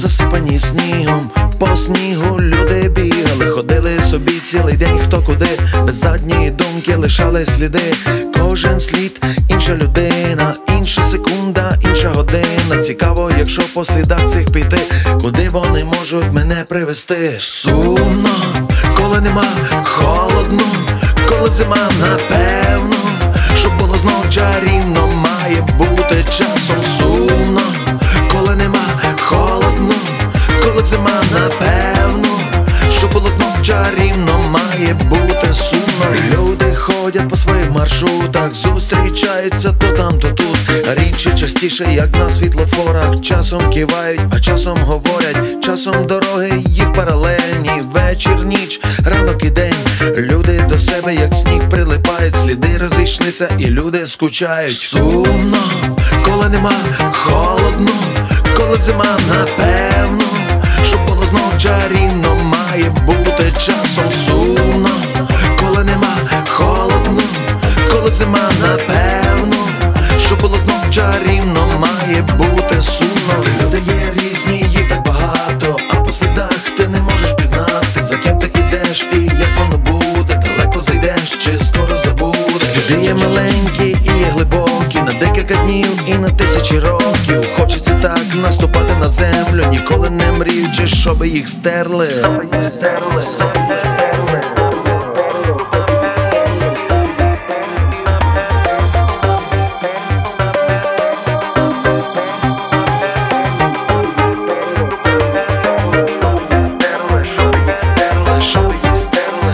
засипані снігом. По снігу люди бігали, ходили собі цілий день хто куди, без задньої думки лишали сліди. Кожен слід інша людина, інша секунда, інша година. Цікаво, якщо по слідах цих піти, куди вони можуть мене привести. Сумно, коли нема, холодно, коли зима, напевно, щоб було знов чарівно, має бути часом. Сумно, коли нема, холодно, коли зима, напевно, щоб було знов чарівно, має бути сумно. Люди ходять по своїх маршрутах, зустрічаються то там, то тут. Рідше, частіше, як на світлофорах. Часом кивають, а часом говорять. Часом дороги їх паралельні. Вечір, ніч, ранок і день. Люди до себе, як сніг, прилипають. Сліди розійшлися і люди скучають. Сумно, коли нема, холодно, коли зима, напевно, щоб було знов чарівно, має бути часом. Сумно, коли нема, холодно, коли зима, напевно, щоб було знов чарівно, має бути сумно. Люди є різні, їх так багато, а по слідах ти не можеш пізнати, за ким ти ідеш і як воно буде. Далеко зайдеш чи скоро забудеш. Сліди є маленькі і є глибокі, на декілька днів і на тисячі років. Хочеться так наступати на землю, ніколи не мріючи, щоби їх стерли.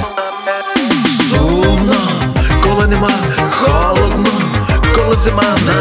Сумно, коли нема, холодно, коли зима,